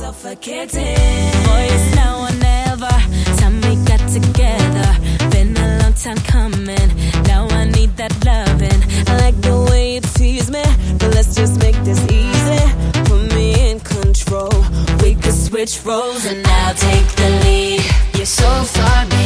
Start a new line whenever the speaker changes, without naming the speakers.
suffocating. Boy, it's now or never. Time we got together. Been a long time coming. Now I need that loving. I like the way you tease me, but let's just make this easy. Put me in control. We could switch roles and I'll take the lead. You're so far behind.